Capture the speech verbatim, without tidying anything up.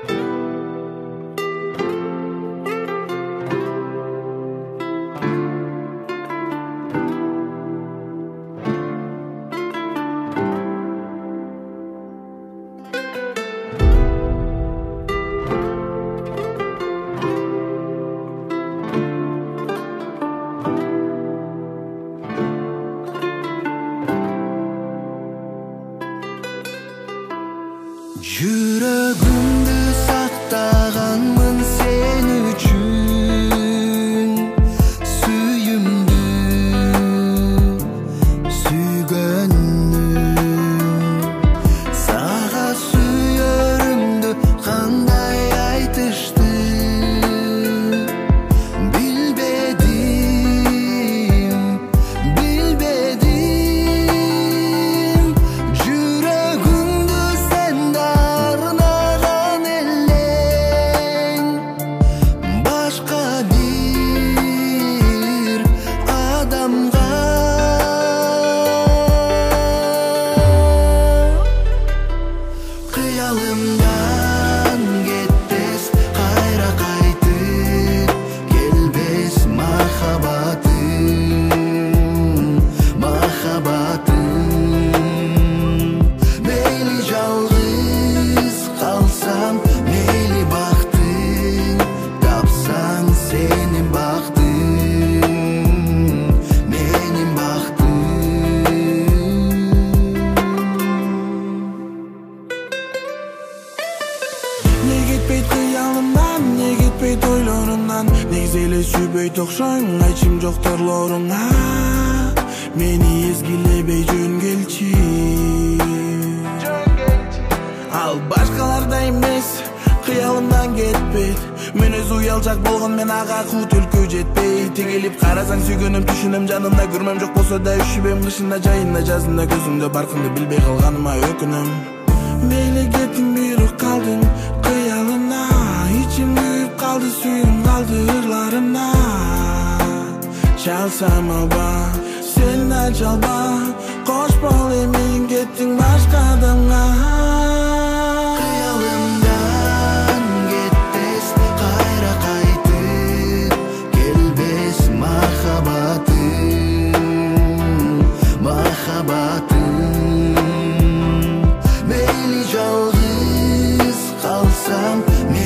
Жүрөгүмдү сактаганмын сен үчүн, сүйүмдү сүйгөнүм, сага сүйөрүмдү кандай айтышты, билбедим, билбедим. Жүрөгүмдү сен дарынаган элең, башка бир адамга. Кыялымдан кетпес, кайра кайтып келбес махабатым, махабатым. Мейли жалгыз калсам, мейли бактың тапсаң, сенин бактың, менин бактым. Не кетпейт кыялымдан, не кетпейт ойлорумдан, негизи эле сүйбөйт окшойм, айчим жок торлоруңа. Мени эзгилебей жөн келчи, ал башкалардай эмес, кыялымдан кетпейт. Мүнөзү уялжак болгон мен ага кут өлкө жетпейт. Тигилип карасаң сүйгөнүм түшүнөм, жанымда көрмөм, жок болсо да үшүбөм, кышында жайында жазында көзүңдө баркыңды билбей калганыма өкүнөм. Мейли кеттиң, бирок калдың кыялымда, ичим күйүп калды, сүйүм калды ырларымда. Чалсам алба, сен да чалба, кош бол эмин кеттиң башка адамга. Кыялымдан кетпес, кайра кайтып келбес махабатым, махабатым. Мейли жалгыз калсам,